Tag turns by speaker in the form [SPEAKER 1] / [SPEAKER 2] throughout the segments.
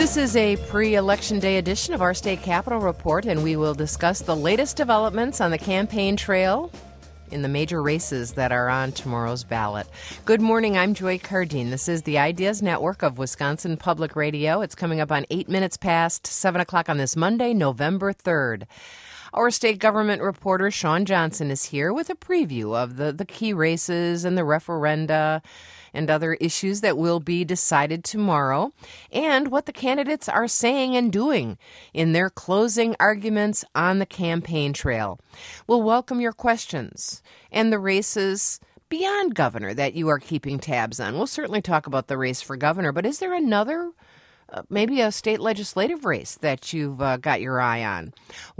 [SPEAKER 1] This is a pre-election day edition of our State Capitol Report, and we will discuss the latest developments on the campaign trail in the major races that are on tomorrow's ballot. Good morning, I'm Joy Cardine. This is the Ideas Network of Wisconsin Public Radio. It's coming up on 8 minutes past 7 o'clock on this Monday, November 3rd. Our state government reporter, Sean Johnson, is here with a preview of the key races and the referenda and other issues that will be decided tomorrow, and what the candidates are saying and doing in their closing arguments on the campaign trail. We'll welcome your questions and the races beyond governor that you are keeping tabs on. We'll certainly talk about the race for governor, but is there another maybe a state legislative race that you've got your eye on?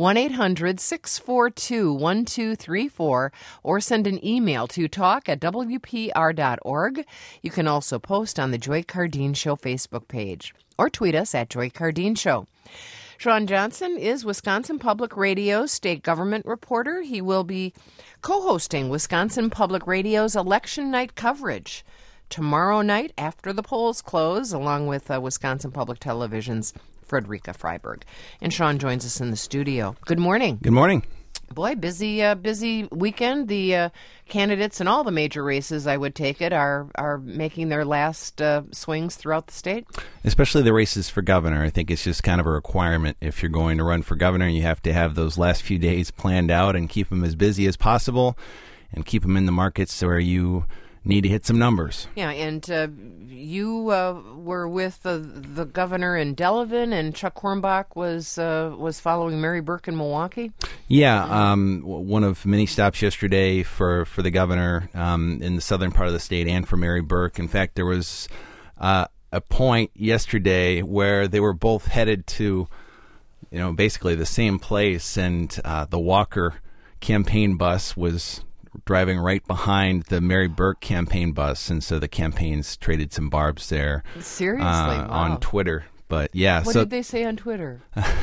[SPEAKER 1] 1-800-642-1234 or send an email to talk@wpr.org. You can also post on the Joy Cardine Show Facebook page or tweet us at Joy Cardine Show. Sean Johnson is Wisconsin Public Radio's state government reporter. He will be co-hosting Wisconsin Public Radio's election night coverage tomorrow night after the polls close, along with Wisconsin Public Television's Frederica Freiberg. And Sean joins us in the studio. Good morning.
[SPEAKER 2] Good morning.
[SPEAKER 1] Boy, busy weekend. The candidates in all the major races, I would take it, are making their last swings throughout the state.
[SPEAKER 2] Especially the races for governor. I think it's just kind of a requirement if you're going to run for governor. You have to have those last few days planned out and keep them as busy as possible and keep them in the markets where you need to hit some numbers.
[SPEAKER 1] Yeah, and you were with the governor in Delavan, and Chuck Hornbach was following Mary Burke in Milwaukee.
[SPEAKER 2] Yeah, one of many stops yesterday for the governor in the southern part of the state and for Mary Burke. In fact, there was a point yesterday where they were both headed to, basically the same place, and the Walker campaign bus was driving right behind the Mary Burke campaign bus, and so the campaigns traded some barbs there.
[SPEAKER 1] Seriously? Wow.
[SPEAKER 2] On Twitter. But yeah,
[SPEAKER 1] what did they say on Twitter?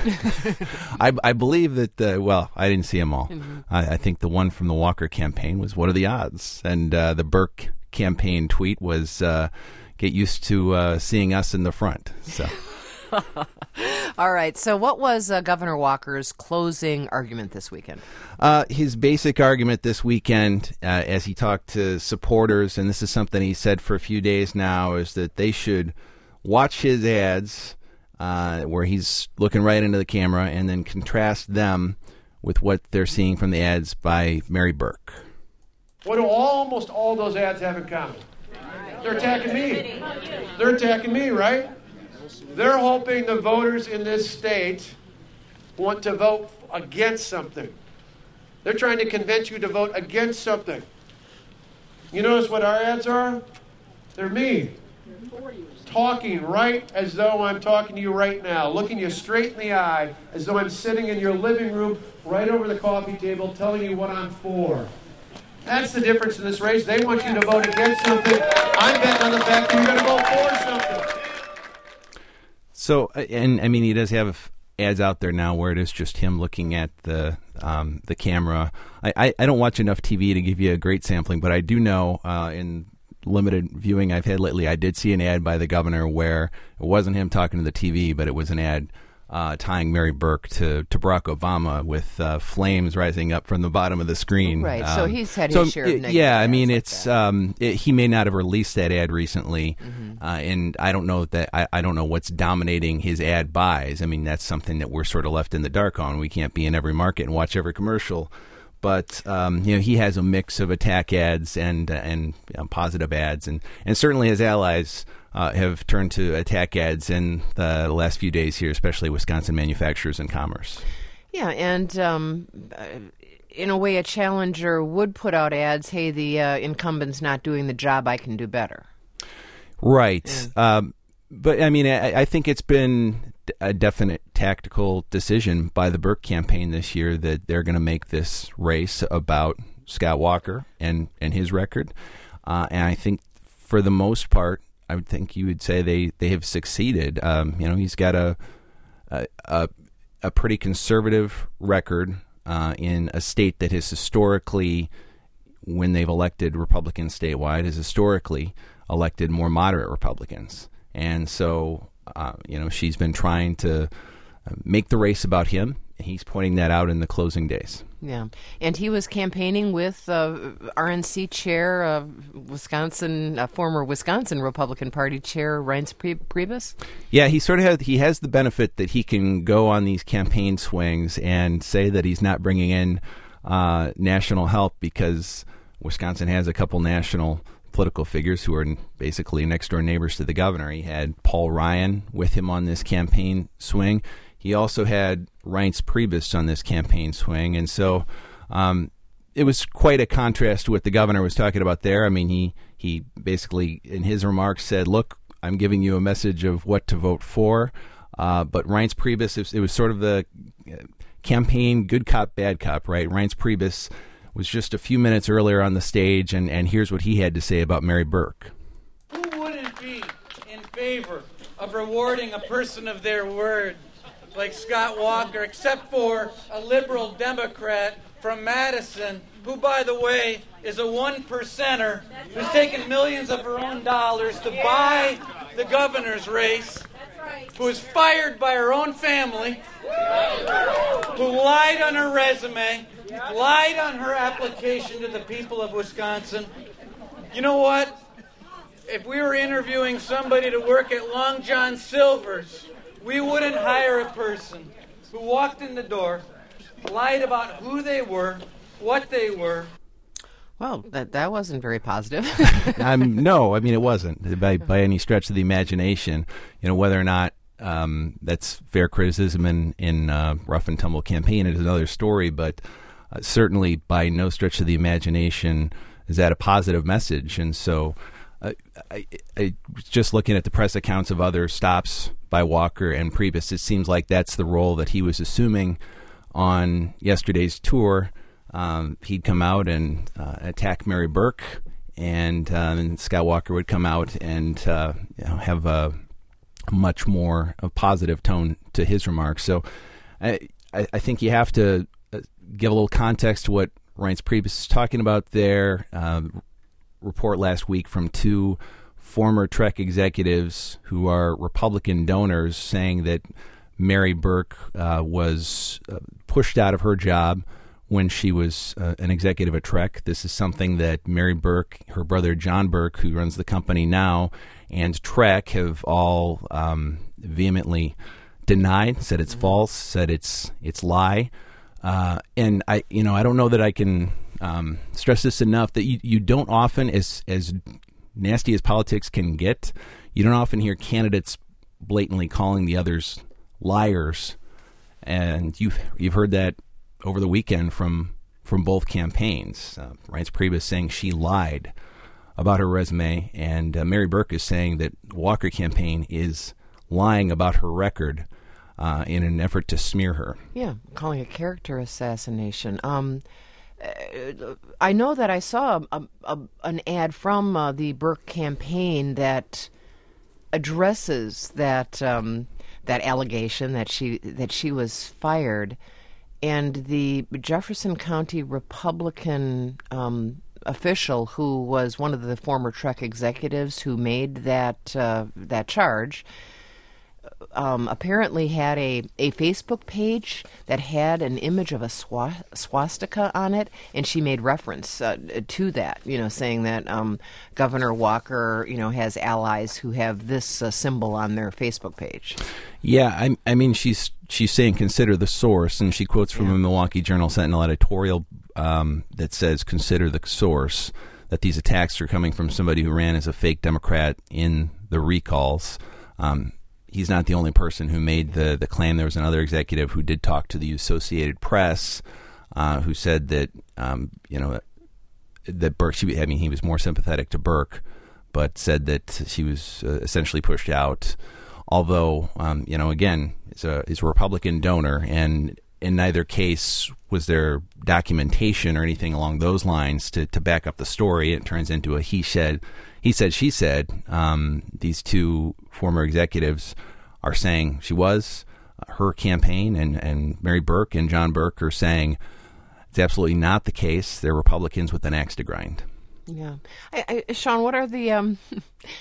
[SPEAKER 2] I believe that, I didn't see them all.
[SPEAKER 1] Mm-hmm.
[SPEAKER 2] I think the one from the Walker campaign was, what are the odds? And the Burke campaign tweet was, get used to seeing us in the front. So.
[SPEAKER 1] All right. So what was Governor Walker's closing argument this weekend?
[SPEAKER 2] His basic argument this weekend, as he talked to supporters, and this is something he said for a few days now, is that they should watch his ads where he's looking right into the camera and then contrast them with what they're seeing from the ads by Mary Burke.
[SPEAKER 3] What do almost all those ads have in common? They're attacking me. They're attacking me, right? They're hoping the voters in this state want to vote against something. They're trying to convince you to vote against something. You notice what our ads are? They're me. Talking right as though I'm talking to you right now, looking you straight in the eye, as though I'm sitting in your living room right over the coffee table telling you what I'm for. That's the difference in this race. They want you to vote against something. I'm betting on the fact that you're going to vote for something.
[SPEAKER 2] So, and I mean, he does have ads out there now where it is just him looking at the camera. I don't watch enough TV to give you a great sampling, but I do know in limited viewing I've had lately, I did see an ad by the governor where it wasn't him talking to the TV, but it was an ad tying Mary Burke to Barack Obama with flames rising up from the bottom of the screen.
[SPEAKER 1] Right, so he's had his share of negative
[SPEAKER 2] yeah, I mean,
[SPEAKER 1] it's
[SPEAKER 2] he may not have released that ad recently,
[SPEAKER 1] mm-hmm.
[SPEAKER 2] And I don't know that I don't know what's dominating his ad buys. I mean, that's something that we're sort of left in the dark on. We can't be in every market and watch every commercial. But he has a mix of attack ads and positive ads, and certainly his allies have turned to attack ads in the last few days here, especially Wisconsin Manufacturers and Commerce.
[SPEAKER 1] Yeah, and in a way, a challenger would put out ads, hey, the incumbent's not doing the job, I can do better.
[SPEAKER 2] Right.
[SPEAKER 1] Yeah.
[SPEAKER 2] But, I mean, I think it's been a definite tactical decision by the Burke campaign this year that they're going to make this race about Scott Walker and his record. And I think for the most part, I would think you would say they have succeeded. He's got a pretty conservative record in a state that has historically, when they've elected Republicans statewide, has historically elected more moderate Republicans. And so she's been trying to make the race about him. He's pointing that out in the closing days.
[SPEAKER 1] Yeah, and he was campaigning with RNC chair, former Wisconsin Republican Party chair Reince Priebus.
[SPEAKER 2] Yeah, he has the benefit that he can go on these campaign swings and say that he's not bringing in national help, because Wisconsin has a couple national political figures who are basically next door neighbors to the governor. He had Paul Ryan with him on this campaign swing. He also had Reince Priebus on this campaign swing. And so it was quite a contrast to what the governor was talking about there. I mean, he basically, in his remarks, said, look, I'm giving you a message of what to vote for. But Reince Priebus, it was sort of the campaign good cop, bad cop, right? Reince Priebus was just a few minutes earlier on the stage, and here's what he had to say about Mary Burke.
[SPEAKER 4] Who wouldn't be in favor of rewarding a person of their word like Scott Walker, except for a liberal Democrat from Madison, who, by the way, is a one-percenter who's taken millions of her own dollars to buy the governor's race, who was fired by her own family, who lied on her resume, lied on her application to the people of Wisconsin. You know what? If we were interviewing somebody to work at Long John Silver's, we wouldn't hire a person who walked in the door, lied about who they were, what they were.
[SPEAKER 1] Well, that wasn't very positive.
[SPEAKER 2] No, I mean, it wasn't by any stretch of the imagination. Whether or not that's fair criticism in rough and tumble campaign is another story, but certainly by no stretch of the imagination is that a positive message. And so I was just looking at the press accounts of other stops by Walker and Priebus. It seems like that's the role that he was assuming on yesterday's tour. He'd come out and attack Mary Burke, and Scott Walker would come out and have a much more positive tone to his remarks. So I think you have to give a little context to what Reince Priebus is talking about there. Report last week from two former Trek executives who are Republican donors saying that Mary Burke was pushed out of her job when she was an executive at Trek. This is something that Mary Burke, her brother John Burke, who runs the company now, and Trek have all vehemently denied, said it's false, said it's lie. And I don't know that I can stress this enough, that you don't often, as nasty as politics can get, you don't often hear candidates blatantly calling the others liars. And you've heard that over the weekend from both campaigns. Reince Priebus saying she lied about her resume, and Mary Burke is saying that Walker campaign is lying about her record in an effort to smear her. Yeah,
[SPEAKER 1] calling it character assassination. I know that I saw an ad from the Burke campaign that addresses that allegation that she was fired, and the Jefferson County Republican official who was one of the former Trek executives who made that charge apparently had a Facebook page that had an image of a swastika on it, and she made reference to that, saying that Governor Walker, has allies who have this symbol on their Facebook page.
[SPEAKER 2] Yeah, I mean, she's saying consider the source, and she quotes from a Milwaukee Journal-Sentinel editorial that says consider the source, that these attacks are coming from somebody who ran as a fake Democrat in the recalls. He's not the only person who made the claim. There was another executive who did talk to the Associated Press who said that, that Burke, he was more sympathetic to Burke, but said that she was essentially pushed out. Although, again, is a Republican donor, and in neither case was there documentation or anything along those lines to back up the story. It turns into a he said, she said. These two former executives are saying she was. Her campaign and Mary Burke and John Burke are saying it's absolutely not the case. They're Republicans with an axe to grind.
[SPEAKER 1] Yeah. Sean, what are the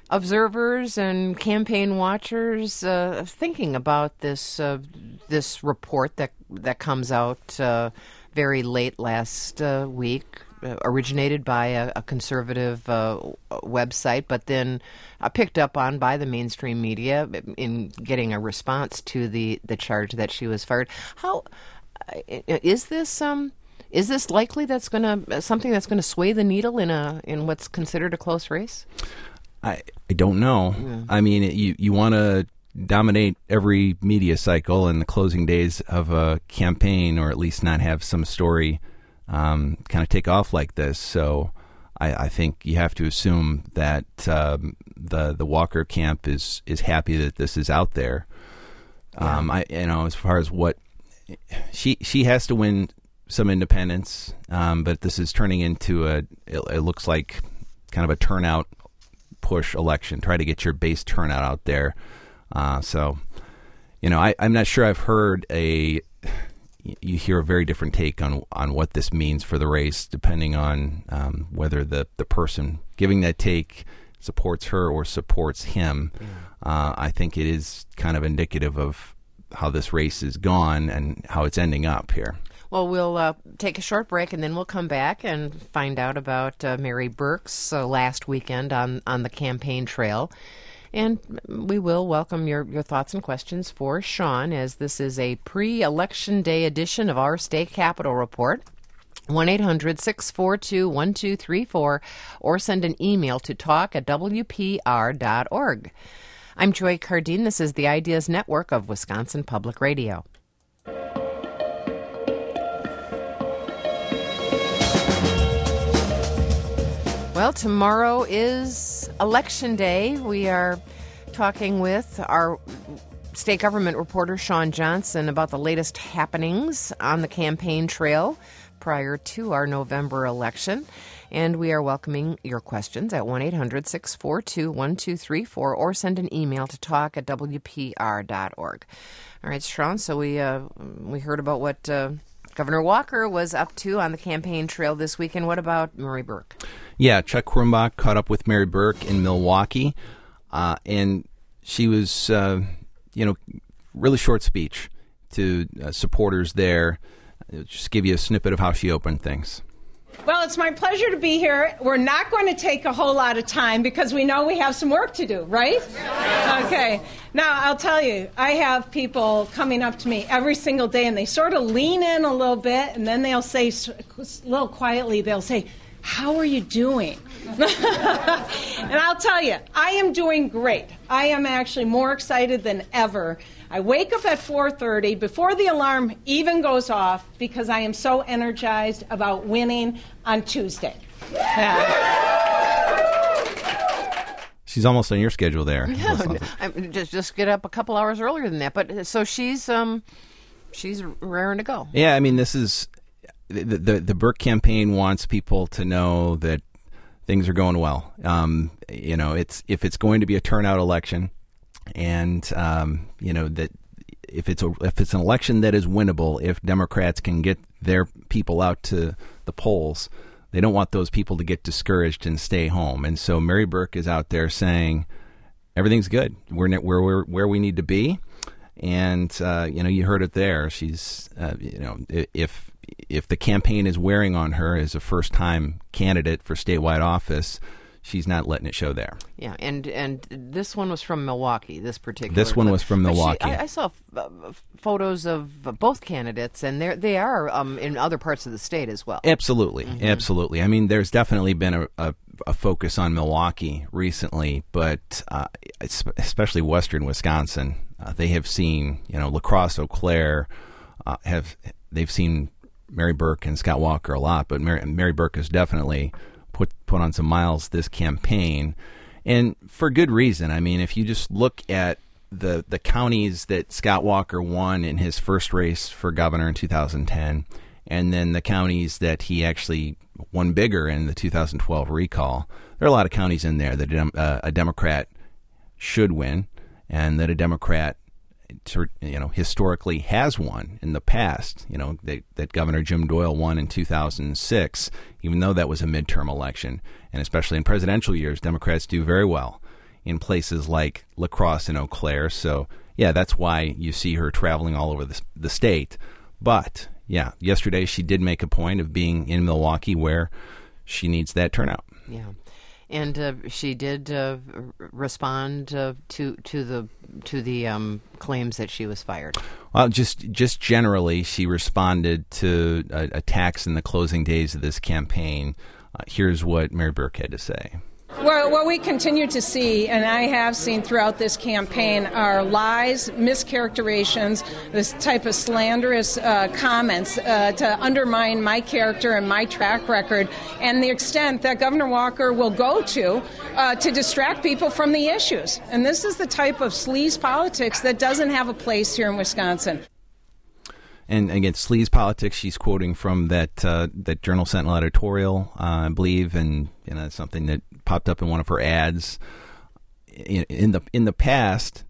[SPEAKER 1] observers and campaign watchers thinking about this report that comes out very late last week, originated by a conservative website, but then picked up on by the mainstream media in getting a response to the charge that she was fired. How is this? Is this likely something that's going to sway the needle in what's considered a close race?
[SPEAKER 2] I don't know. Yeah. I mean, you want to dominate every media cycle in the closing days of a campaign, or at least not have some story kind of take off like this. So I think you have to assume that the Walker camp is happy that this is out there. Yeah. As far as what she has to win some independence, but this is turning into it looks like kind of a turnout push election. Try to get your base turnout out there. So, I'm not sure I've heard you hear a very different take on what this means for the race, depending on whether the person giving that take supports her or supports him. I think it is kind of indicative of how this race is gone and how it's ending up here.
[SPEAKER 1] Well, we'll take a short break, and then we'll come back and find out about Mary Burke's last weekend on the campaign trail. And we will welcome your thoughts and questions for Sean, as this is a pre-election day edition of our State Capitol Report. 1-800-642-1234, or send an email to talk@wpr.org. I'm Joy Cardine. This is the Ideas Network of Wisconsin Public Radio. Well, tomorrow is Election Day. We are talking with our state government reporter, Sean Johnson, about the latest happenings on the campaign trail prior to our November election. And we are welcoming your questions at 1-800-642-1234, or send an email to talk@wpr.org. All right, Sean, so we heard about what Governor Walker was up to on the campaign trail this weekend. What about Mary Burke?
[SPEAKER 2] Yeah, Chuck Quirmbach caught up with Mary Burke in Milwaukee, and she was, really short speech to supporters there. Just give you a snippet of how she opened things.
[SPEAKER 5] Well, it's my pleasure to be here. We're not going to take a whole lot of time because we know we have some work to do, right? Okay. Now, I'll tell you, I have people coming up to me every single day, and they sort of lean in a little bit, and then they'll say, a little quietly, they'll say, "How are you doing?" And I'll tell you, I am doing great. I am actually more excited than ever. I wake up at 4:30 before the alarm even goes off because I am so energized about winning on Tuesday.
[SPEAKER 2] She's almost on your schedule there.
[SPEAKER 1] Yeah, just get up a couple hours earlier than that. But so she's raring to go.
[SPEAKER 2] Yeah, I mean, this is the Burke campaign wants people to know that things are going well. If it's going to be a turnout election, and that if it's an election that is winnable, if Democrats can get their people out to the polls, they don't want those people to get discouraged and stay home. And so Mary Burke is out there saying everything's good. We're where we need to be. And you heard it there. She's if the campaign is wearing on her as a first-time candidate for statewide office, she's not letting it show there.
[SPEAKER 1] Yeah, and this one was from Milwaukee, this particular.
[SPEAKER 2] This one was from Milwaukee.
[SPEAKER 1] I saw photos of both candidates, and they are in other parts of the state as well.
[SPEAKER 2] Absolutely, absolutely. I mean, there's definitely been a focus on Milwaukee recently, but especially western Wisconsin. They have seen, La Crosse, Eau Claire, they've seen Mary Burke and Scott Walker a lot, but Mary Burke has definitely put on some miles this campaign, and for good reason. I mean, if you just look at the counties that Scott Walker won in his first race for governor in 2010, and then the counties that he actually won bigger in the 2012 recall, there are a lot of counties in there that a Democrat should win, and that a Democrat historically has won in the past. That Governor Jim Doyle won in 2006, even though that was a midterm election. And especially in presidential years, Democrats do very well in places like La Crosse and Eau Claire. So, yeah, that's why you see her traveling all over the state. But, yeah, yesterday she did make a point of being in Milwaukee where she needs that turnout.
[SPEAKER 1] Yeah. And she did respond to the claims that she was fired.
[SPEAKER 2] Well, just generally, she responded to attacks in the closing days of this campaign. Here's what Mary Burke had to say.
[SPEAKER 5] Well, what we continue to see, and I have seen throughout this campaign, are lies, mischaracterizations, this type of slanderous comments to undermine my character and my track record, and the extent that Governor Walker will go to distract people from the issues. And this is the type of sleaze politics that doesn't have a place here in Wisconsin.
[SPEAKER 2] And again, sleaze politics. She's quoting from that Journal Sentinel editorial, I believe, and it's something that popped up in one of her ads. In the past,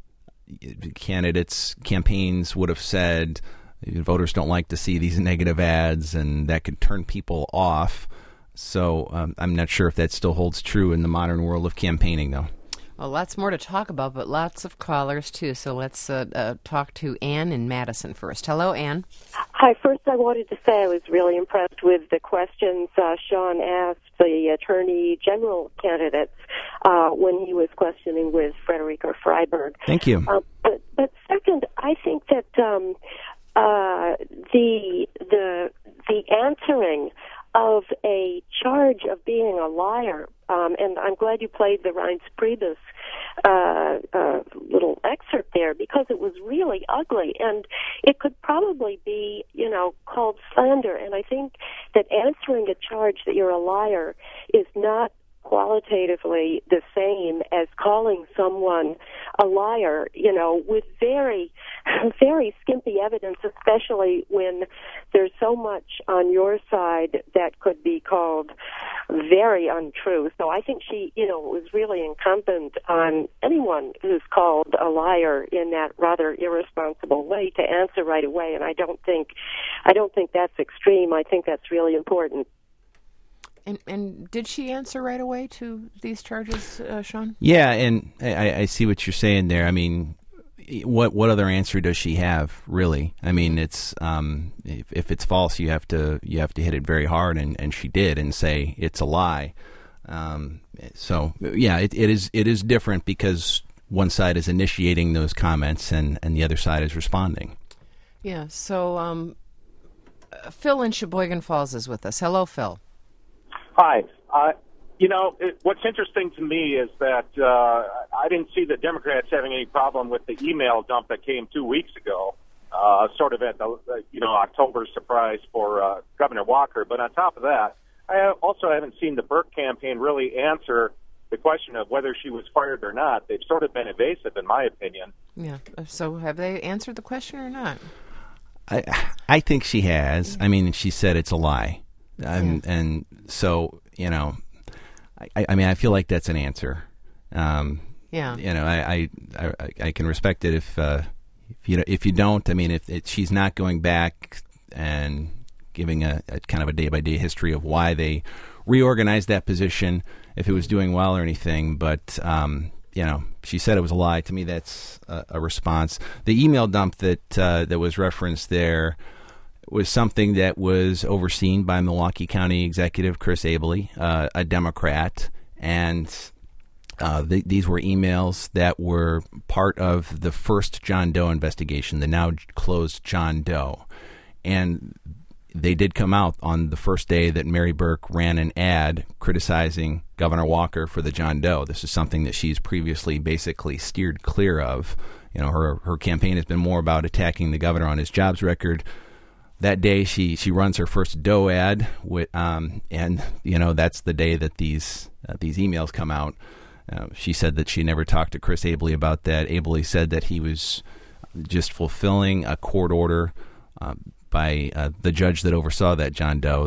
[SPEAKER 2] campaigns would have said voters don't like to see these negative ads, and that could turn people off. So I'm not sure if that still holds true in the modern world of campaigning, though.
[SPEAKER 1] Well, lots more to talk about, but lots of callers, too. So let's talk to Ann in Madison first. Hello, Ann.
[SPEAKER 6] Hi. First, I wanted to say I was really impressed with the questions Sean asked the Attorney General candidates when he was questioning with Frederica Freiberg.
[SPEAKER 2] Thank you.
[SPEAKER 6] But second, I think that the answering of a charge of being a liar, and I'm glad you played the Reince Priebus little excerpt there, because it was really ugly, and it could probably be, called slander. And I think that answering a charge that you're a liar is not qualitatively the same as calling someone a liar, with very, very skimpy evidence, especially when there's so much on your side that could be called very untrue. So I think she, it was really incumbent on anyone who's called a liar in that rather irresponsible way to answer right away. And I don't think that's extreme. I think that's really important.
[SPEAKER 1] And did she answer right away to these charges, Sean?
[SPEAKER 2] Yeah, and I see what you're saying there. I mean, what other answer does she have, really? I mean, it's if it's false, you have to hit it very hard, and she did, and say it's a lie. So yeah, it is different because one side is initiating those comments, and the other side is responding.
[SPEAKER 1] Yeah. So Phil in Sheboygan Falls is with us. Hello, Phil.
[SPEAKER 7] Hi. What's interesting to me is that I didn't see the Democrats having any problem with the email dump that came 2 weeks ago, sort of at the October surprise for Governor Walker. But on top of that, I also haven't seen the Burke campaign really answer the question of whether she was fired or not. They've sort of been evasive, in my opinion.
[SPEAKER 1] Yeah. So have they answered the question or not?
[SPEAKER 2] I think she has. I mean, she said it's a lie. And so, I mean, I feel like that's an answer.
[SPEAKER 1] Yeah.
[SPEAKER 2] I can respect it if you don't. I mean, if she's not going back and giving a kind of a day-by-day history of why they reorganized that position, if it was doing well or anything. But, she said it was a lie. To me, that's a response. The email dump that was referenced there was something that was overseen by Milwaukee County Executive Chris Abele, a Democrat, and these were emails that were part of the first John Doe investigation, the now closed John Doe. And they did come out on the first day that Mary Burke ran an ad criticizing Governor Walker for the John Doe. This is something that she's previously basically steered clear of. Her campaign has been more about attacking the governor on his jobs record. That day, she runs her first Doe ad, and that's the day that these emails come out. She said that she never talked to Chris Abele about that. Abele said that he was just fulfilling a court order by the judge that oversaw that John Doe, that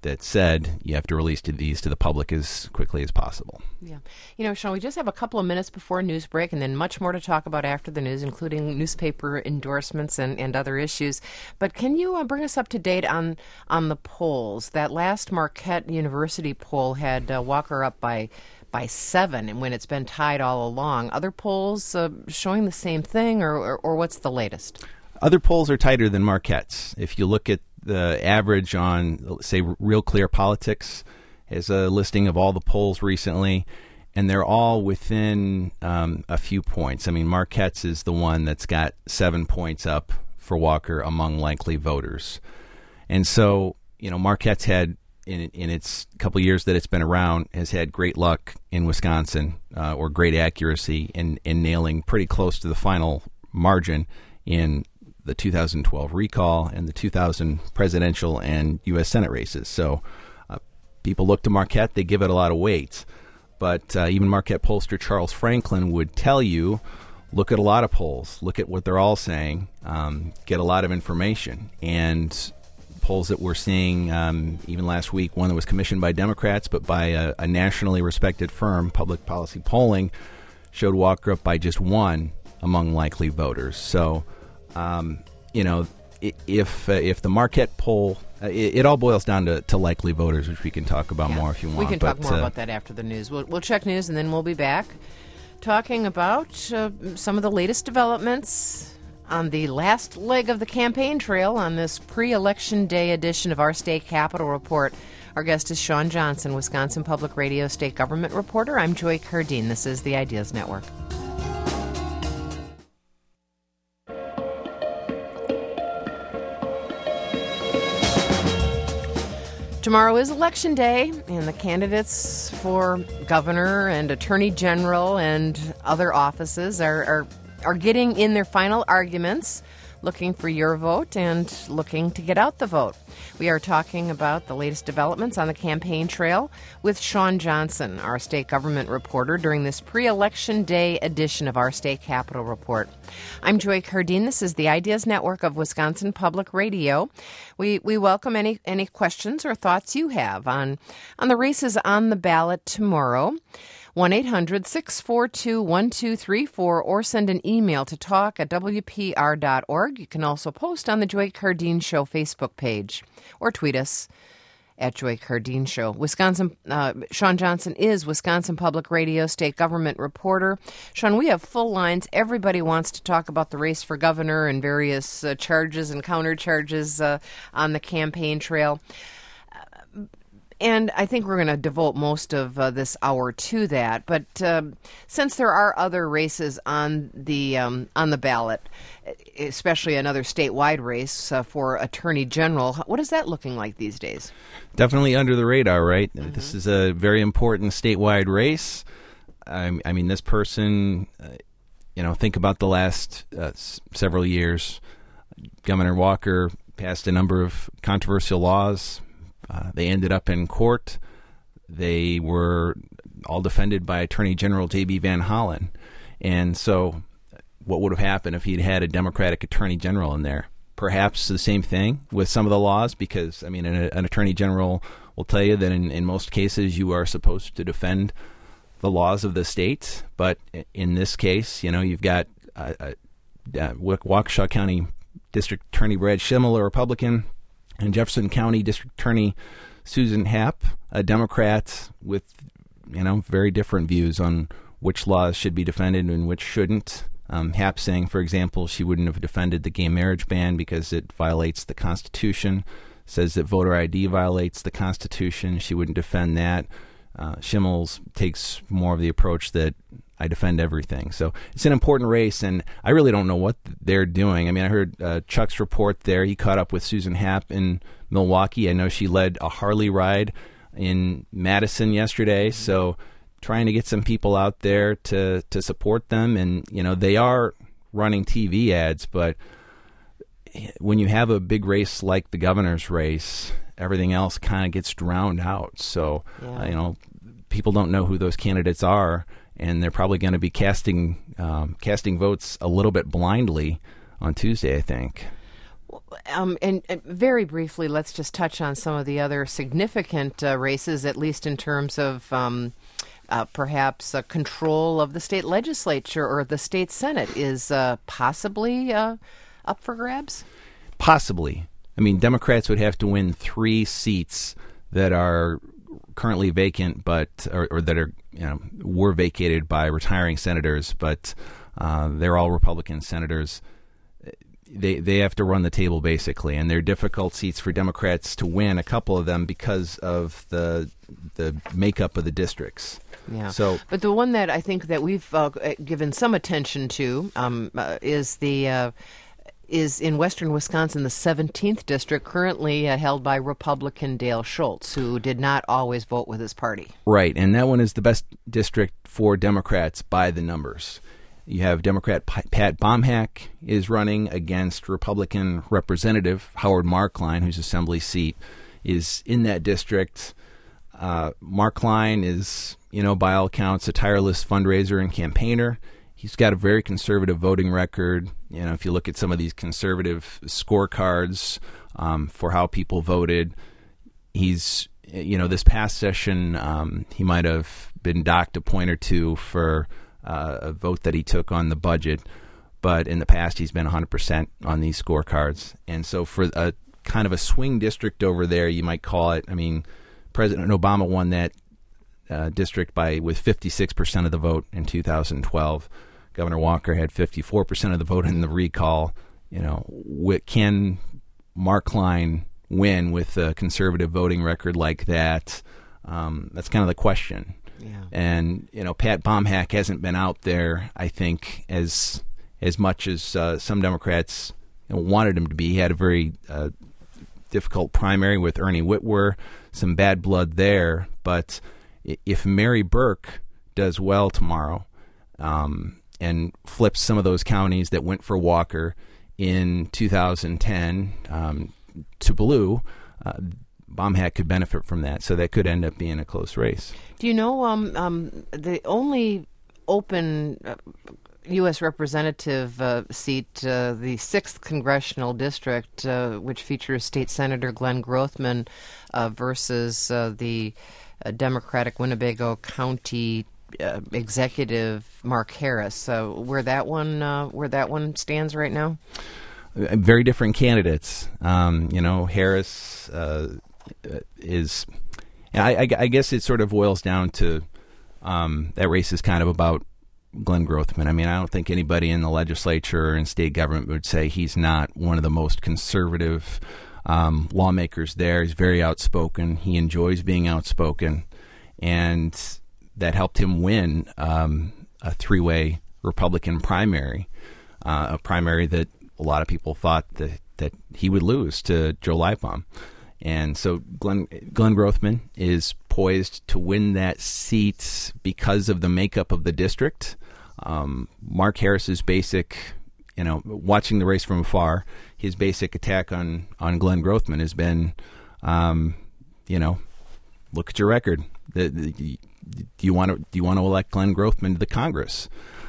[SPEAKER 2] that said you have to release these to the public as quickly as possible.
[SPEAKER 1] Yeah. You know, Sean, we just have a couple of minutes before news break and then much more to talk about after the news, including newspaper endorsements and other issues. But can you bring us up to date on the polls? That last Marquette University poll had Walker up by 7, and when it's been tied all along. Other polls showing the same thing, or what's the latest?
[SPEAKER 2] Other polls are tighter than Marquette's. If you look at the average on, say, Real Clear Politics has a listing of all the polls recently, and they're all within a few points. I mean, Marquette's is the one that's got 7 points up for Walker among likely voters. And so, you know, Marquette's had, in its couple years that it's been around, has had great luck in Wisconsin, or great accuracy in nailing pretty close to the final margin in the 2012 recall and the 2000 presidential and U.S. Senate races. So people look to Marquette, they give it a lot of weight. But even Marquette pollster Charles Franklin would tell you, look at a lot of polls, look at what they're all saying, get a lot of information. And polls that we're seeing, even last week, one that was commissioned by Democrats but by a nationally respected firm, Public Policy Polling, showed Walker up by just 1 among likely voters. So, you know, if the Marquette poll, it all boils down to likely voters, which we can talk about more if you want.
[SPEAKER 1] We can talk more about that after the news. We'll check news, and then we'll be back talking about some of the latest developments on the last leg of the campaign trail on this pre-election day edition of our State Capitol Report. Our guest is Shawn Johnson, Wisconsin Public Radio State Government Reporter. I'm Joy Cardine. This is the Ideas Network. Tomorrow is Election Day, and the candidates for governor and attorney general and other offices are getting in their final arguments, looking for your vote and looking to get out the vote. We are talking about the latest developments on the campaign trail with Shawn Johnson, our state government reporter, during this pre-election day edition of our State Capitol Report. I'm Joy Cardine. This is the Ideas Network of Wisconsin Public Radio. We welcome any questions or thoughts you have on the races on the ballot tomorrow. 1-800-642-1234 or send an email to talk@wpr.org. You can also post on the Joy Cardine Show Facebook page or tweet us at Joy Cardine Show. Wisconsin, Shawn Johnson is Wisconsin Public Radio State Government Reporter. Shawn, we have full lines. Everybody wants to talk about the race for governor and various charges and counter charges on the campaign trail. And I think we're going to devote most of this hour to that. But since there are other races on the ballot, especially another statewide race for attorney general, what is that looking like these days?
[SPEAKER 2] Definitely under the radar, right? Mm-hmm. This is a very important statewide race. I mean, this person, think about the last several years. Governor Walker passed a number of controversial laws. They ended up in court. They were all defended by Attorney General J.B. Van Hollen. And so what would have happened if he'd had a Democratic Attorney General in there? Perhaps the same thing with some of the laws, because, I mean, an Attorney General will tell you that in most cases you are supposed to defend the laws of the state. But in this case, you've got Waukesha County District Attorney Brad Schimmel, a Republican, and Jefferson County District Attorney Susan Happ, a Democrat, with very different views on which laws should be defended and which shouldn't. Happ saying, for example, she wouldn't have defended the gay marriage ban because it violates the Constitution, says that voter ID violates the Constitution. She wouldn't defend that. Schimmel takes more of the approach that I defend everything. So it's an important race, and I really don't know what they're doing. I mean, I heard Chuck's report there. He caught up with Susan Happ in Milwaukee. I know she led a Harley ride in Madison yesterday, so trying to get some people out there to support them. And, they are running TV ads, but when you have a big race like the governor's race, everything else kind of gets drowned out. So, people don't know who those candidates are, and they're probably going to be casting votes a little bit blindly on Tuesday, I think.
[SPEAKER 1] And very briefly, let's just touch on some of the other significant races, at least in terms of perhaps control of the state legislature or the state Senate is possibly up for grabs?
[SPEAKER 2] Possibly. I mean, Democrats would have to win 3 seats that are currently vacant, or that are were vacated by retiring senators, but they're all Republican senators. They have to run the table basically, and they're difficult seats for Democrats to win. A couple of them because of the makeup of the districts.
[SPEAKER 1] Yeah.
[SPEAKER 2] So,
[SPEAKER 1] but the one that I think that we've given some attention to is in western Wisconsin, the 17th district, currently held by Republican Dale Schultz, who did not always vote with his party.
[SPEAKER 2] Right, and that one is the best district for Democrats by the numbers. You have Democrat Pat Bomhack is running against Republican Representative Howard Markline, whose assembly seat is in that district. Markline is, by all accounts, a tireless fundraiser and campaigner. He's got a very conservative voting record. If you look at some of these conservative scorecards for how people voted, he's, this past session, he might have been docked a point or two for a vote that he took on the budget, but in the past he's been 100% on these scorecards. And so for a kind of a swing district over there, you might call it, President Obama won that district with 56% of the vote in 2012. Governor Walker had 54% of the vote in the recall. Can Markline win with a conservative voting record like that? That's kind of the question.
[SPEAKER 1] Yeah.
[SPEAKER 2] And, Pat Bomhack hasn't been out there, I think, as much as some Democrats wanted him to be. He had a very difficult primary with Ernie Whitwer, some bad blood there. But if Mary Burke does well tomorrow and flips some of those counties that went for Walker in 2010 to blue, Bomhack could benefit from that, so that could end up being a close race.
[SPEAKER 1] Do you know the only open U.S. representative seat, the 6th Congressional District, which features State Senator Glenn Grothman versus the Democratic Winnebago County Executive Mark Harris, where that one stands right now?
[SPEAKER 2] Very different candidates. Harris is. I guess it sort of boils down to that race is kind of about Glenn Grothman. I don't think anybody in the legislature or in state government would say he's not one of the most conservative lawmakers there. He's very outspoken. He enjoys being outspoken, and that helped him win a 3-way Republican primary, a primary that a lot of people thought that he would lose to Joe Lightbaum. And so Glenn Grothman is poised to win that seat because of the makeup of the district. Mark Harris's basic, watching the race from afar, his basic attack on Glenn Grothman has been, look at your record. Do you want to elect Glenn Grothman to the Congress?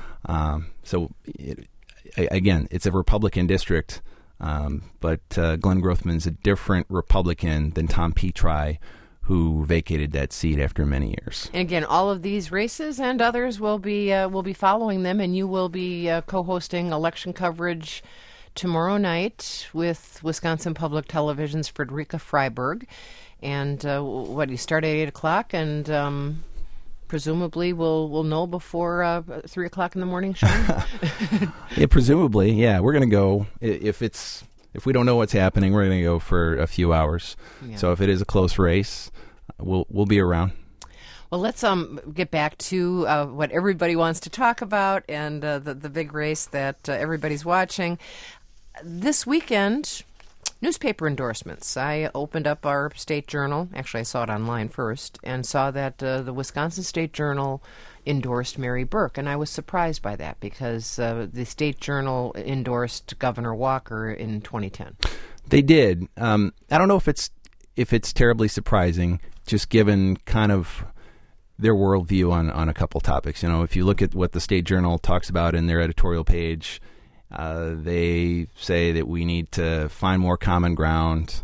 [SPEAKER 2] Again, it's a Republican district. But Glenn Grothman's a different Republican than Tom Petri, who vacated that seat after many years.
[SPEAKER 1] And again, all of these races and others will be following them, and you will be co-hosting election coverage tomorrow night with Wisconsin Public Television's Frederica Freiberg. And you start at 8 o'clock, and presumably we'll know before 3 o'clock in the morning, Sean?
[SPEAKER 2] Yeah, presumably, yeah. We're going to go, if we don't know what's happening, we're going to go for a few hours. Yeah. So if it is a close race, we'll be around.
[SPEAKER 1] Well, let's get back to what everybody wants to talk about and the big race that everybody's watching. This weekend, newspaper endorsements. I opened up our state journal. Actually, I saw it online first and saw that the Wisconsin State Journal endorsed Mary Burke, and I was surprised by that because the state journal endorsed Governor Walker in 2010.
[SPEAKER 2] They did. I don't know if it's terribly surprising, just given kind of their worldview on a couple topics. If you look at what the state journal talks about in their editorial page, They say that we need to find more common ground,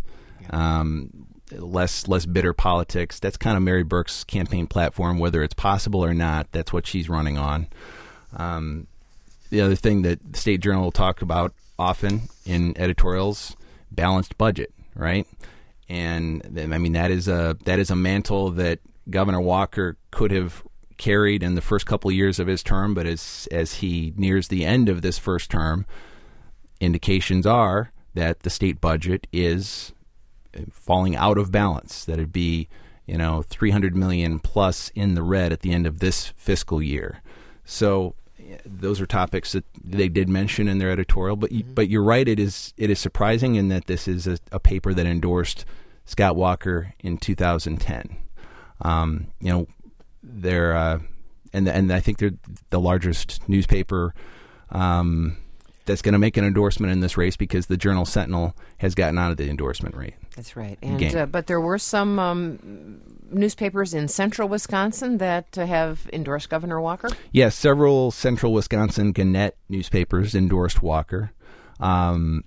[SPEAKER 2] less bitter politics. That's kind of Mary Burke's campaign platform, whether it's possible or not. That's what she's running on. The other thing that the State Journal will talk about often in editorials, balanced budget, right? And I mean that is a mantle that Governor Walker could have carried in the first couple of years of his term, but as he nears the end of this first term, indications are that the state budget is falling out of balance. That it'd be, $300 million plus in the red at the end of this fiscal year. So those are topics that they did mention in their editorial. But you're right. It is surprising in that this is a paper that endorsed Scott Walker in 2010. They're and I think they're the largest newspaper that's going to make an endorsement in this race because the Journal-Sentinel has gotten out of the endorsement rate.
[SPEAKER 1] That's right. And but there were some newspapers in central Wisconsin that have endorsed Governor Walker?
[SPEAKER 2] Yes, several central Wisconsin Gannett newspapers endorsed Walker. And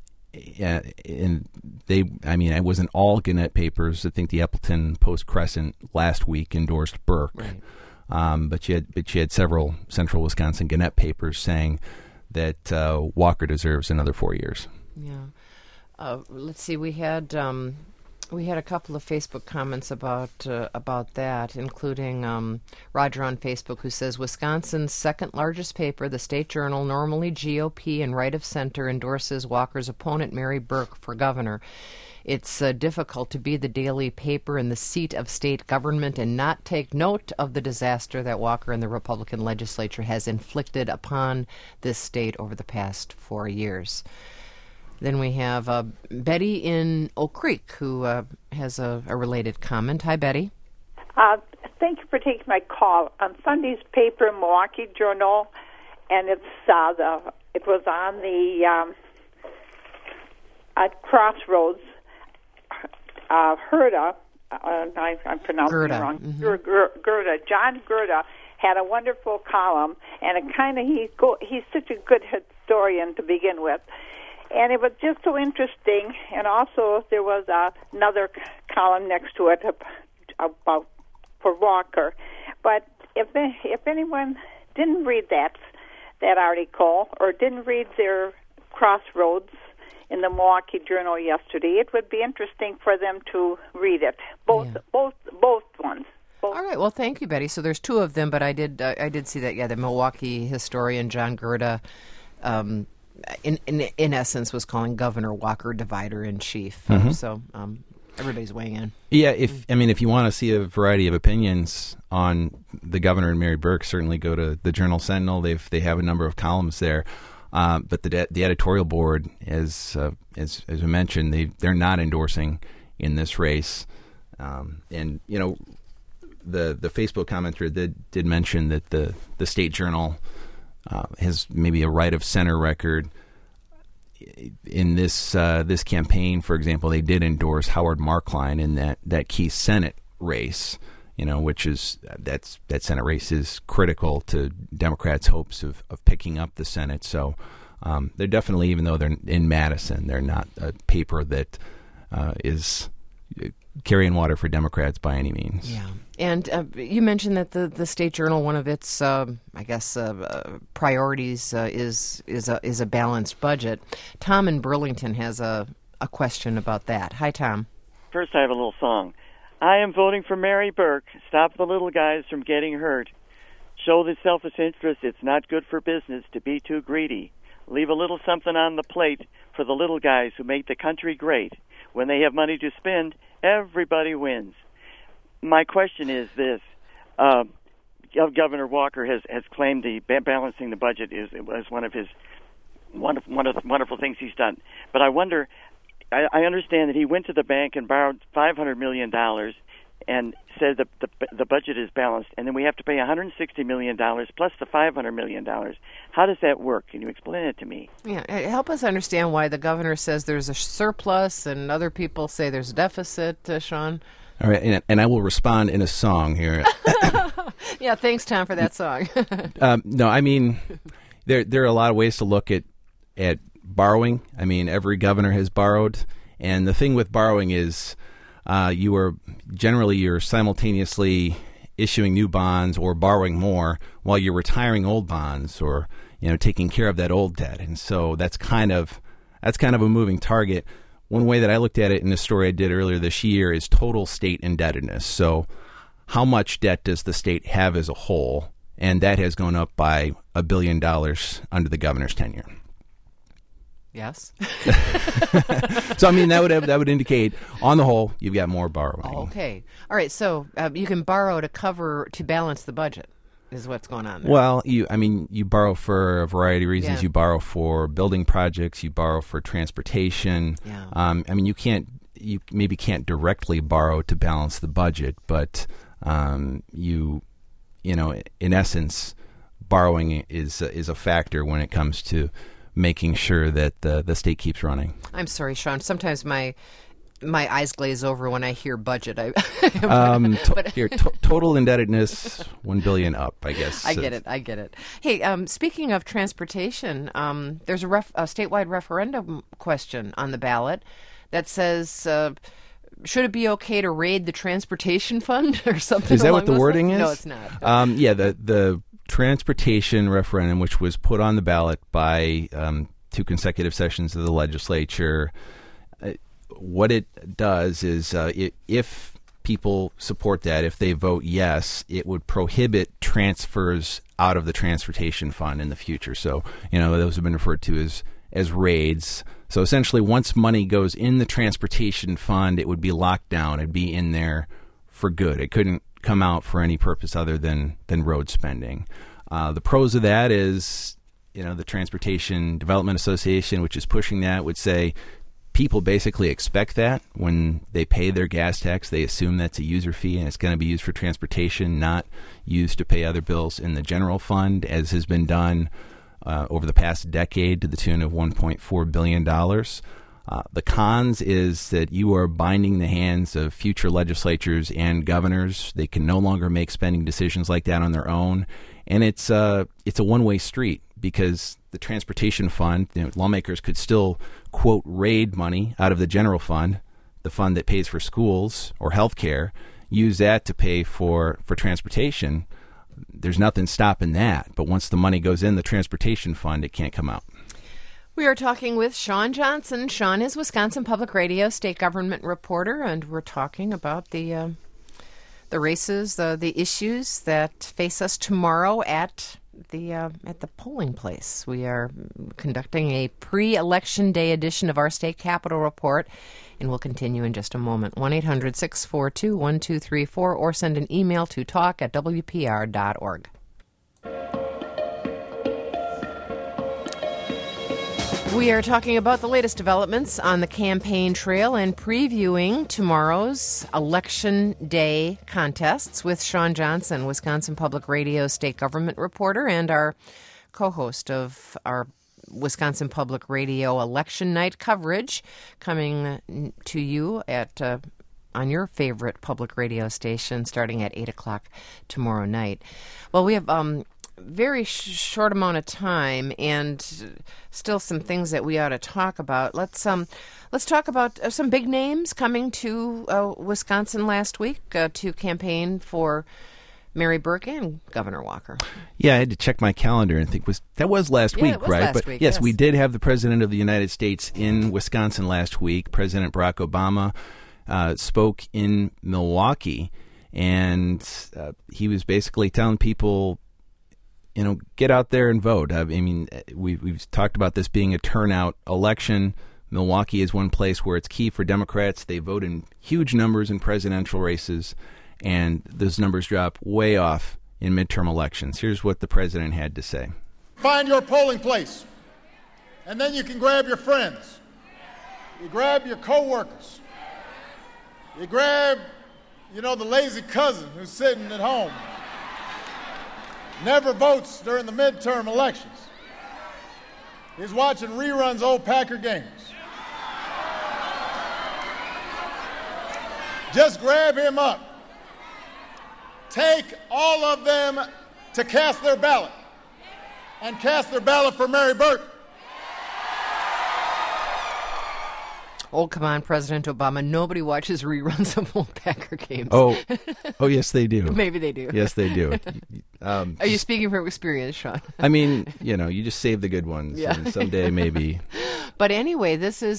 [SPEAKER 2] it wasn't all Gannett papers. I think the Appleton Post-Crescent last week endorsed Burke.
[SPEAKER 1] Right.
[SPEAKER 2] But you had several central Wisconsin Gannett papers saying that Walker deserves another 4 years.
[SPEAKER 1] Yeah. Let's see. We had a couple of Facebook comments about that, including Roger on Facebook, who says Wisconsin's second largest paper, the State Journal, normally GOP and right of center, endorses Walker's opponent Mary Burke for governor. It's difficult to be the daily paper in the seat of state government and not take note of the disaster that Walker and the Republican legislature has inflicted upon this state over the past 4 years. Then we have Betty in Oak Creek, who has a related comment. Hi, Betty.
[SPEAKER 8] Thank you for taking my call. On Sunday's paper, Milwaukee Journal, and it was on the at Crossroads. Herda, I'm pronouncing it wrong.
[SPEAKER 1] Mm-hmm.
[SPEAKER 8] Gerda, John Gerda had a wonderful column, and he's such a good historian to begin with. And it was just so interesting. And also there was another column next to it about for Walker. But if anyone didn't read that article or didn't read their Crossroads in the Milwaukee Journal yesterday, it would be interesting for them to read it. Both ones.
[SPEAKER 1] All right. Well, thank you, Betty. So there's two of them, but I did see that. Yeah, the Milwaukee historian John Gerda. In essence, was calling Governor Walker divider in chief.
[SPEAKER 2] Mm-hmm.
[SPEAKER 1] So everybody's weighing in.
[SPEAKER 2] Yeah, if you want to see a variety of opinions on the governor and Mary Burke, certainly go to the Journal-Sentinel. They have a number of columns there. But the editorial board, as we mentioned, they're not endorsing in this race. And the Facebook commenter did mention that the State Journal has maybe a right of center record. In this campaign, for example, they did endorse Howard Markline in that key Senate race, which is that Senate race is critical to Democrats' hopes of picking up the Senate. So they're definitely, even though they're in Madison, they're not a paper that is carrying water for Democrats by any means.
[SPEAKER 1] Yeah. And you mentioned that the State Journal, one of its, priorities is a balanced budget. Tom in Burlington has a question about that. Hi, Tom.
[SPEAKER 9] First, I have a little song. I am voting for Mary Burke. Stop the little guys from getting hurt. Show the selfish interest. It's not good for business to be too greedy. Leave a little something on the plate for the little guys who make the country great. When they have money to spend, everybody wins. My question is this. Governor Walker has claimed the balancing the budget is one of his wonderful things he's done. But I wonder, I understand that he went to the bank and borrowed $500 million and said that the budget is balanced, and then we have to pay $160 million plus the $500 million. How does that work? Can you explain it to me?
[SPEAKER 1] Yeah, help us understand why the governor says there's a surplus and other people say there's a deficit, Sean.
[SPEAKER 2] All right, and I will respond in a song here.
[SPEAKER 1] Yeah, thanks, Tom, for that song.
[SPEAKER 2] No, I mean, there are a lot of ways to look at at borrowing. I mean, every governor has borrowed, and the thing with borrowing is you're simultaneously issuing new bonds or borrowing more while you're retiring old bonds or taking care of that old debt. And so that's kind of a moving target. One way that I looked at it in a story I did earlier this year is total state indebtedness. So how much debt does the state have as a whole? And that has gone up by $1 billion under the governor's tenure.
[SPEAKER 1] Yes.
[SPEAKER 2] So I mean that would indicate, on the whole, you've got more borrowing.
[SPEAKER 1] Oh, okay. All right. So you can borrow to balance the budget, is what's going on there.
[SPEAKER 2] Well, you borrow for a variety of reasons.
[SPEAKER 1] Yeah.
[SPEAKER 2] You borrow for building projects. You borrow for transportation.
[SPEAKER 1] Yeah.
[SPEAKER 2] You maybe can't directly borrow to balance the budget, but in essence, borrowing is a factor when it comes to making sure that the state keeps running.
[SPEAKER 1] I'm sorry, Sean. Sometimes my eyes glaze over when I hear budget.
[SPEAKER 2] Total indebtedness, $1 billion up, I guess.
[SPEAKER 1] I get it. Hey, speaking of transportation, there's a statewide referendum question on the ballot that says, should it be okay to raid the transportation fund or something?
[SPEAKER 2] Is that what the wording is?
[SPEAKER 1] No, it's not.
[SPEAKER 2] The transportation referendum, which was put on the ballot by 2 consecutive sessions of the legislature, what it does is if people support that, if they vote yes, it would prohibit transfers out of the transportation fund in the future. So, those have been referred to as raids. So essentially, once money goes in the transportation fund, it would be locked down. It'd be in there for good. It couldn't come out for any purpose other than road spending. The pros of that is, the Transportation Development Association, which is pushing that, would say people basically expect that when they pay their gas tax. They assume that's a user fee and it's going to be used for transportation, not used to pay other bills in the general fund, as has been done over the past decade to the tune of $1.4 billion. The cons is that you are binding the hands of future legislatures and governors. They can no longer make spending decisions like that on their own. And it's a one-way street, because the transportation fund, lawmakers could still, quote, raid money out of the general fund, the fund that pays for schools or health care, use that to pay for transportation. There's nothing stopping that. But once the money goes in the transportation fund, it can't come out.
[SPEAKER 1] We are talking with Shawn Johnson. Shawn is Wisconsin Public Radio state government reporter, and we're talking about the races, the issues that face us tomorrow at the polling place. We are conducting a pre-election day edition of our state capitol report, and we'll continue in just a moment. 1-800-642-1234, or send an email to talk@wpr.org. We are talking about the latest developments on the campaign trail and previewing tomorrow's Election Day contests with Shawn Johnson, Wisconsin Public Radio state government reporter and our co-host of our Wisconsin Public Radio election night coverage, coming to you on your favorite public radio station starting at 8 o'clock tomorrow night. Well, we have very short amount of time and still some things that we ought to talk about. Let's talk about some big names coming to Wisconsin last week to campaign for Mary Burke and Governor Walker. Yeah,
[SPEAKER 2] I had to check my calendar and think that was last week, right?
[SPEAKER 1] Last week,
[SPEAKER 2] yes, we did have the President of the United States in Wisconsin last week. President Barack Obama spoke in Milwaukee, and he was basically telling people, get out there and vote. I mean, we've talked about this being a turnout election. Milwaukee is one place where it's key for Democrats. They vote in huge numbers in presidential races, and those numbers drop way off in midterm elections. Here's what the president had to say.
[SPEAKER 10] Find your polling place, and then you can grab your friends. You grab your coworkers. You grab, the lazy cousin who's sitting at home, never votes during the midterm elections. He's watching reruns of old Packer games. Just grab him up. Take all of them to cast their ballot, and cast their ballot for Mary Burke.
[SPEAKER 1] Oh, come on, President Obama. Nobody watches reruns of old Packer games.
[SPEAKER 2] Oh, yes, they do.
[SPEAKER 1] Maybe they do.
[SPEAKER 2] Yes, they do.
[SPEAKER 1] Are you speaking from experience, Sean?
[SPEAKER 2] I mean, you just save the good ones, and someday maybe.
[SPEAKER 1] But anyway, this is,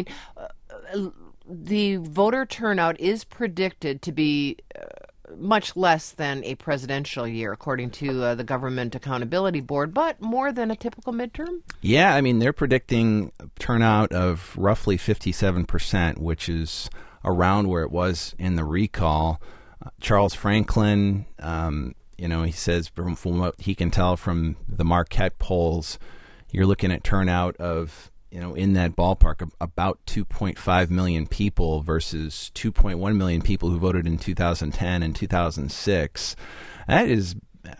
[SPEAKER 1] the voter turnout is predicted to be much less than a presidential year, according to the Government Accountability Board, but more than a typical midterm?
[SPEAKER 2] Yeah, I mean, they're predicting turnout of roughly 57%, which is around where it was in the recall. Charles Franklin, he says from what he can tell from the Marquette polls, you're looking at turnout of in that ballpark, about 2.5 million people versus 2.1 million people who voted in 2010 and 2006. That is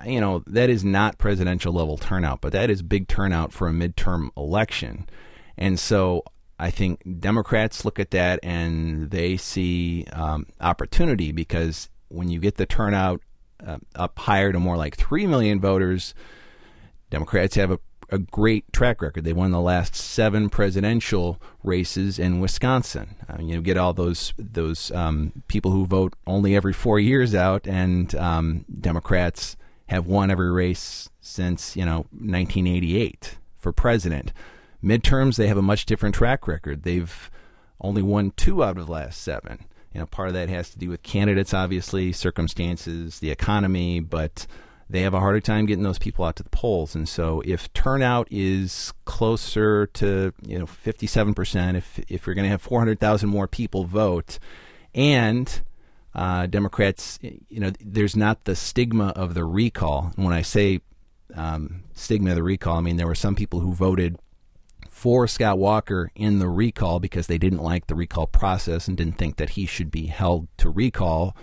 [SPEAKER 2] not presidential level turnout, but that is big turnout for a midterm election. And so I think Democrats look at that and they see opportunity, because when you get the turnout up higher to more like 3 million voters, Democrats have a great track record. They won the last 7 presidential races in Wisconsin. Get all those people who vote only every 4 years out, and Democrats have won every race since 1988 for president. Midterms, they have a much different track record. They've only won 2 out of the last 7. Part of that has to do with candidates, obviously, circumstances, the economy, but they have a harder time getting those people out to the polls. And so if turnout is closer to 57%, if you're going to have 400,000 more people vote, and Democrats, there's not the stigma of the recall. And when I say stigma of the recall, I mean there were some people who voted for Scott Walker in the recall because they didn't like the recall process and didn't think that he should be held to recall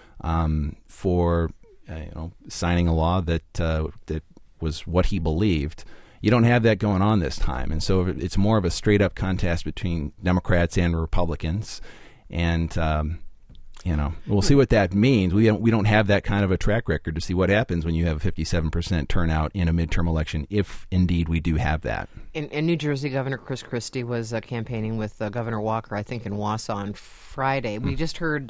[SPEAKER 2] for signing a law that was what he believed. You don't have that going on this time, and so it's more of a straight-up contest between Democrats and Republicans, and we'll see what that means. We don't have that kind of a track record to see what happens when you have 57% turnout in a midterm election, if indeed we do have that.
[SPEAKER 1] In New Jersey, Governor Chris Christie was campaigning with Governor Walker, I think, in Wausau on Friday. We just heard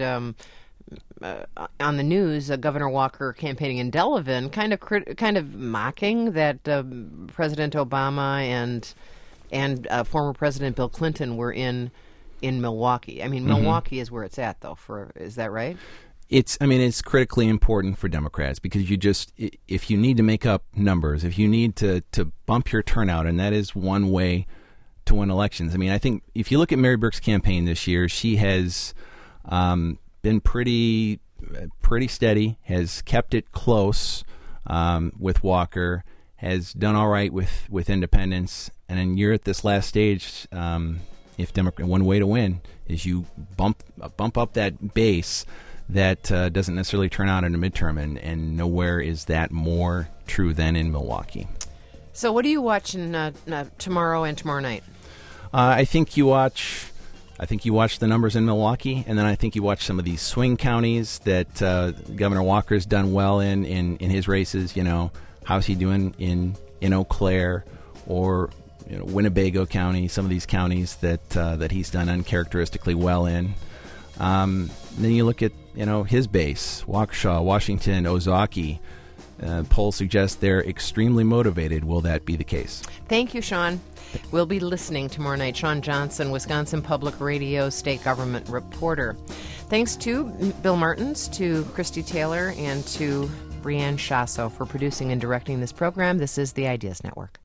[SPEAKER 1] on the news, Governor Walker campaigning in Delavan, kind of mocking that President Obama and former President Bill Clinton were in Milwaukee. I mean, Milwaukee is where it's at, though. Is that right?
[SPEAKER 2] It's critically important for Democrats, because if you need to make up numbers, if you need to bump your turnout, and that is one way to win elections. I mean, I think if you look at Mary Burke's campaign this year, she has been pretty steady, has kept it close with Walker, has done all right with independents, and then you're at this last stage. If Democrat, one way to win is you bump up that base that doesn't necessarily turn out in a midterm, and nowhere is that more true than in Milwaukee.
[SPEAKER 1] So what are you watching tomorrow and tomorrow night?
[SPEAKER 2] I think you watch the numbers in Milwaukee, and then I think you watch some of these swing counties that Governor Walker's done well in his races. How's he doing in Eau Claire or Winnebago County, some of these counties that he's done uncharacteristically well in. Then you look at his base, Waukesha, Washington, Ozaukee. Polls suggest they're extremely motivated. Will that be the case?
[SPEAKER 1] Thank you, Sean. We'll be listening tomorrow night. Sean Johnson, Wisconsin Public Radio state government reporter. Thanks to Bill Martins, to Christy Taylor, and to Brianne Shasso for producing and directing this program. This is the Ideas Network.